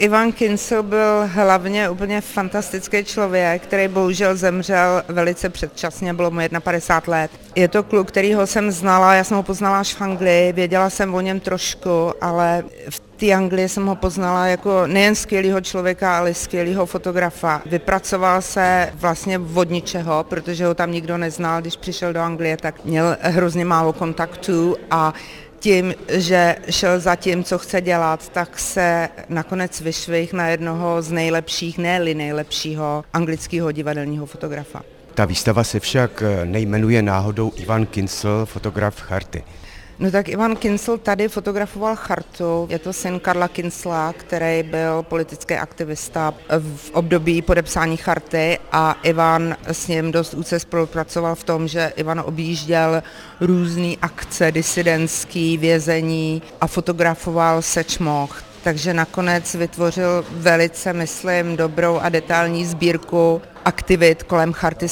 Ivan Kincl byl hlavně úplně fantastický člověk, který bohužel zemřel velice předčasně, bylo mu 51 let. Je to kluk, kterýho jsem znala, já jsem ho poznala až v Anglii, věděla jsem o něm trošku, ale v té Anglii jsem ho poznala jako nejen skvělýho člověka, ale skvělýho fotografa. Vypracoval se vlastně od ničeho, protože ho tam nikdo neznal, když přišel do Anglie, tak měl hrozně málo kontaktů a tím, že šel za tím, co chce dělat, tak se nakonec vyšvihl na jednoho z nejlepších, ne-li nejlepšího anglického divadelního fotografa. Ta výstava se však nejmenuje náhodou Ivan Kincl, fotograf Charty. No tak Ivan Kincl tady fotografoval Chartu. Je to syn Karla Kincla, který byl politický aktivista v období podepsání Charty a Ivan s ním dost úzce spolupracoval v tom, že Ivan objížděl různé akce disidentský, vězení a fotografoval sečmoch. Takže nakonec vytvořil velice, myslím, dobrou a detailní sbírku aktivit kolem Charty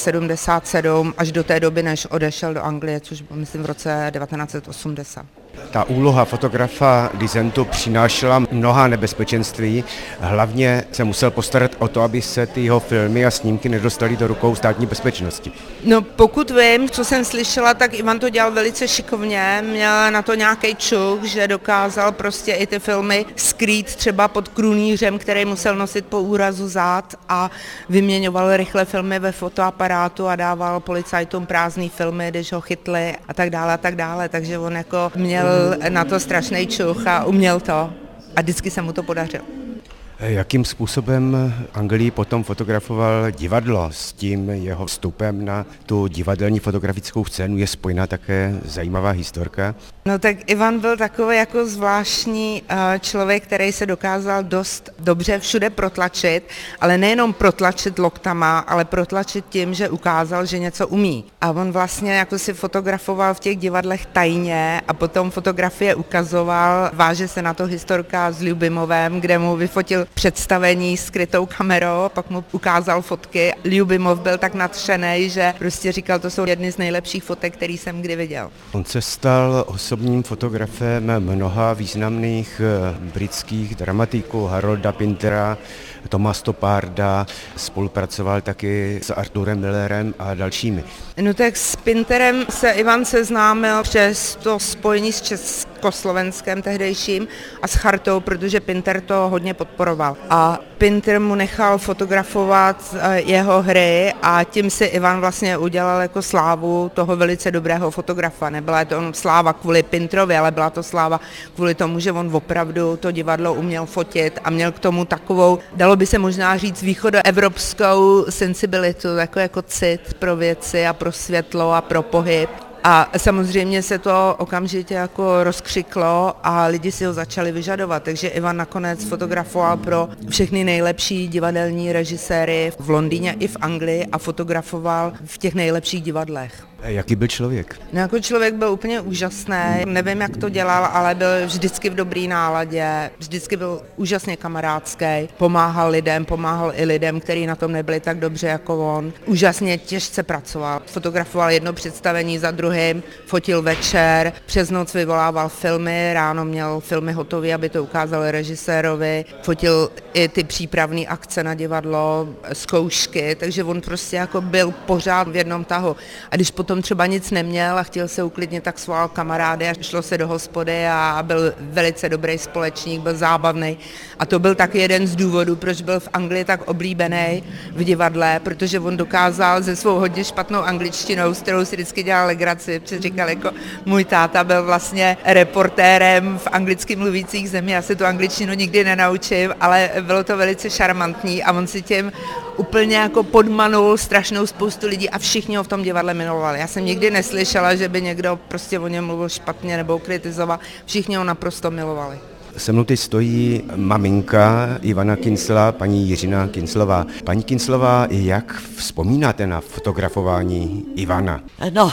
77 až do té doby, než odešel do Anglie, což bylo, myslím, v roce 1980. Ta úloha fotografa disentu přinášela mnoha nebezpečenství. Hlavně se musel postarat o to, aby se ty jeho filmy a snímky nedostaly do rukou státní bezpečnosti. No pokud vím, co jsem slyšela, tak Ivan to dělal velice šikovně, měl na to nějaký čuk, že dokázal prostě i ty filmy skrýt třeba pod krunýřem, který musel nosit po úrazu zád a vyměňoval rychle filmy ve fotoaparátu a dával policajtům prázdný filmy, když ho chytli a tak dále a tak dále, takže on jako měl na to strašný čuch a uměl to a vždycky se mu to podařilo. Jakým způsobem Anglii potom fotografoval divadlo? S tím jeho vstupem na tu divadelní fotografickou scénu je spojena také zajímavá historka. No tak Ivan byl takový jako zvláštní člověk, který se dokázal dost dobře všude protlačit, ale nejenom protlačit loktama, ale protlačit tím, že ukázal, že něco umí. A on vlastně jako si fotografoval v těch divadlech tajně a potom fotografie ukazoval. Váže se na to historka s Lyubimovem, kde mu vyfotil představení skrytou kamerou, pak mu ukázal fotky. Lyubimov byl tak nadšený, že prostě říkal, to jsou jedny z nejlepších fotek, který jsem kdy viděl. On se stal osobním fotografem mnoha významných britských dramatiků, Harolda Pintera, Toma Stopparda, spolupracoval taky s Arthurem Millerem a dalšími. No tak s Pinterem se Ivan seznámil přes to spojení s Československem tehdejším a s Chartou, protože Pinter to hodně podporoval. A Pinter mu nechal fotografovat jeho hry a tím si Ivan vlastně udělal jako slávu toho velice dobrého fotografa. Nebyla to sláva kvůli Pinterovi, ale byla to sláva kvůli tomu, že on opravdu to divadlo uměl fotit a měl k tomu takovou, dalo by se možná říct, východoevropskou sensibilitu, jako cit pro věci a pro světlo a pro pohyb. A samozřejmě se to okamžitě jako rozkřiklo a lidi si ho začali vyžadovat, takže Ivan nakonec fotografoval pro všechny nejlepší divadelní režiséry v Londýně i v Anglii a fotografoval v těch nejlepších divadlech. Jaký byl člověk? No jako člověk byl úplně úžasný, nevím, jak to dělal, ale byl vždycky v dobrý náladě, vždycky byl úžasně kamarádský, pomáhal lidem, pomáhal i lidem, kteří na tom nebyli tak dobře jako on. Úžasně těžce pracoval, fotografoval jedno představení za druhým, fotil večer, přes noc vyvolával filmy, ráno měl filmy hotové, aby to ukázal režisérovi, fotil i ty přípravné akce na divadlo, zkoušky, takže on prostě jako byl pořád v jednom tahu. A když potom třeba nic neměl a chtěl se uklidnit, tak svolal kamarády a šlo se do hospody a byl velice dobrý společník, byl zábavný. A to byl taky jeden z důvodů, proč byl v Anglii tak oblíbený v divadle, protože on dokázal se svou hodně špatnou angličtinou, s kterou si vždycky dělal legraci, protože říkal, jako můj táta byl vlastně reportérem v anglicky mluvících zemi, já se tu angličtinu nikdy nenaučím, ale bylo to velice šarmantní a on si tím úplně jako podmanul strašnou spoustu lidí a všichni ho v tom divadle milovali. Já jsem nikdy neslyšela, že by někdo prostě o něm mluvil špatně nebo kritizoval. Všichni ho naprosto milovali. Se mnou teď stojí maminka Ivana Kincla, paní Jiřina Kinclová. Paní Kinclová, jak vzpomínáte na fotografování Ivana? No,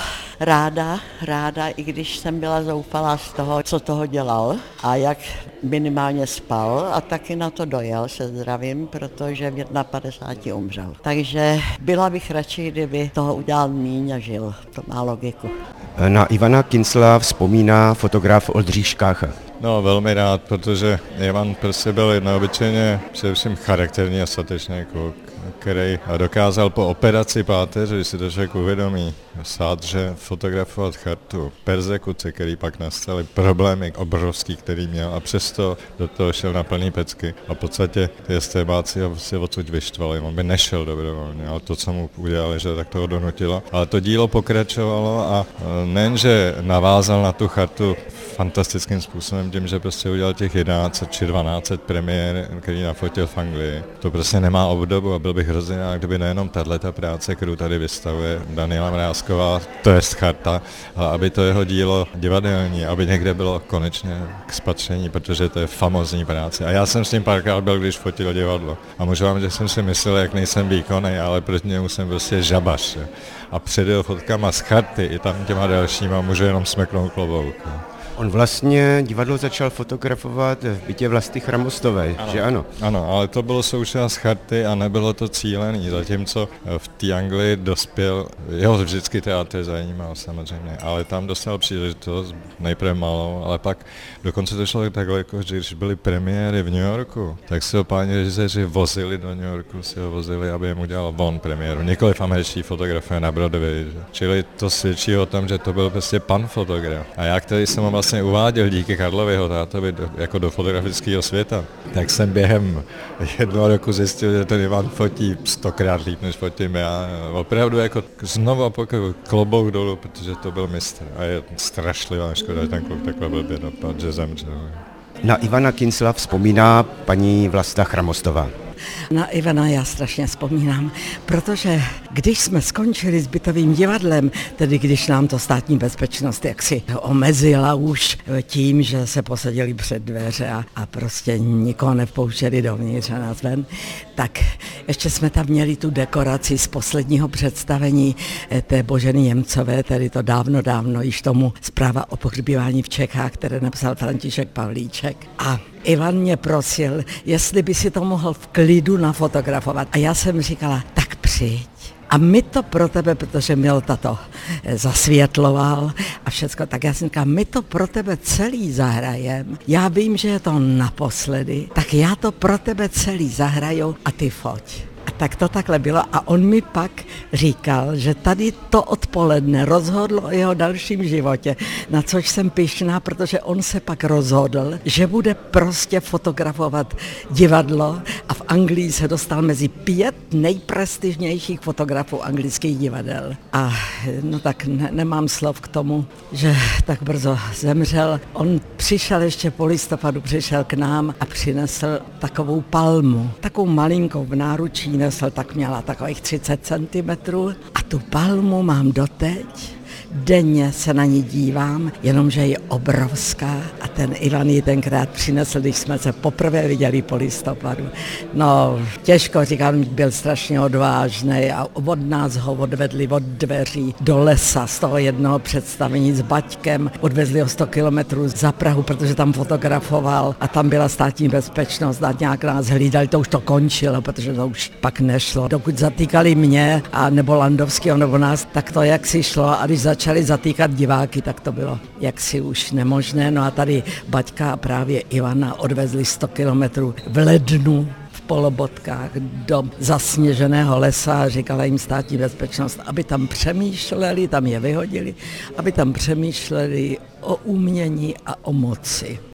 ráda, i když jsem byla zoufalá z toho, co toho dělal a jak minimálně spal a taky na to dojel se zdravím, protože v 51 umřel. Takže byla bych radši, kdyby toho udělal míň a žil. To má logiku. Na Ivana Kincla vzpomíná fotograf Oldřich Škácha. No, velmi rád, protože Ivan prostě byl neobyčejně především charakterní a statečný kluk, který dokázal po operaci páteře, když si to člověk uvědomí, sádře fotografovat chartu, perzekuce, který pak nastaly, problémy obrovský, který měl a přesto do toho šel na plný pecky a v podstatě ty estébáci ho prostě odsud vyštvali, on by nešel dobrovolně, ale to, co mu udělali, že tak toho donutilo. Ale to dílo pokračovalo a nejenže navázal na tu chartu fantastickým způsobem tím, že prostě udělal těch 11 či 12 premiér, který nafotil v Anglii. To prostě nemá obdobu a byl bych hrozně rád, kdyby nejenom tato práce, kterou tady vystavuje Daniela Mrázková, to je charta, ale aby to jeho dílo divadelní, aby někde bylo konečně k spatření, protože to je famózní práce. A já jsem s tím párkrát byl, když fotil divadlo. A můžu vám, že jsem si myslel, jak nejsem výkonný, ale proti němu jsem prostě žabař. A předjel fotkama z charty i tam těma dalšíma můžu jenom smeknout klobouk. On vlastně divadlo začal fotografovat v bytě Vlasty Chramostové, že ano? Ano, ale to bylo součást charty a nebylo to cílený, zatímco v té Anglii dospěl, jeho vždycky teátr zajímal samozřejmě, ale tam dostal příležitost, nejprve malou, ale pak dokonce to šlo takhle, jako, že když byly premiéry v New Yorku, tak si ho páni režiséři vozili do New Yorku, si ho vozili, aby jim udělal on premiéru, nikoliv američtí fotografové na Broadway, že? Čili to svědčí o tom, že to byl prostě pan fotograf. A já, který jsem ho vlastně uváděl díky Karlovi tátovi jako do fotografického světa, tak jsem během 1 roku zjistil, že ten Ivan fotí 100krát líp, než fotím já. Opravdu jako znovu opakuju, klobouk dolů, protože to byl mistr. A je strašlivá škoda, že ten kluk takhle blbě dopadl, že zemřel. Na Ivana Kincla vzpomíná paní Vlasta Chramostová. Na Ivana já strašně vzpomínám, protože když jsme skončili s bytovým divadlem, tedy když nám to státní bezpečnost jaksi omezila už tím, že se posadili před dveře a prostě nikoho nevpouštěli dovnitř a nás ven, tak ještě jsme tam měli tu dekoraci z posledního představení té Boženy Němcové, tedy to dávno již tomu Zpráva o pohřbívání v Čechách, které napsal František Pavlíček. A Ivan mě prosil, jestli by si to mohl v klidu nafotografovat. A já jsem říkala, tak přijď. A my to pro tebe, protože Milta to zasvětloval a všecko, tak já jsem říkala, my to pro tebe celý zahrajem. Já vím, že je to naposledy, tak já to pro tebe celý zahraju a ty foť. A tak to takhle bylo a on mi pak říkal, že tady to odpoledne rozhodlo o jeho dalším životě, na což jsem pyšná, protože on se pak rozhodl, že bude prostě fotografovat divadlo a v Anglii se dostal mezi 5 nejprestižnějších fotografů anglických divadel. A no tak nemám slov k tomu, že tak brzo zemřel. On přišel ještě po listopadu, přišel k nám a přinesl takovou palmu, takovou malinkou v náručí nesl, tak měla takových 30 cm a tu palmu mám doteď. Denně se na ní dívám, jenomže je obrovská a ten Ivan ji tenkrát přinesl, když jsme se poprvé viděli po listopadu. No, těžko říkám, byl strašně odvážný a od nás ho odvedli od dveří do lesa z toho jednoho představení s baťkem. Odvezli ho 100 kilometrů za Prahu, protože tam fotografoval a tam byla státní bezpečnost a nějak nás hlídali, to už to končilo, protože to už pak nešlo. Dokud zatýkali mě a nebo Landovského nebo nás, tak to jaksi šlo a když začali zatýkat diváky, tak to bylo jaksi už nemožné. No a tady Baťka a právě Ivana odvezli 100 kilometrů v lednu v polobotkách do zasněženého lesa a říkala jim státní bezpečnost, aby tam přemýšleli, tam je vyhodili, aby tam přemýšleli o umění a o moci.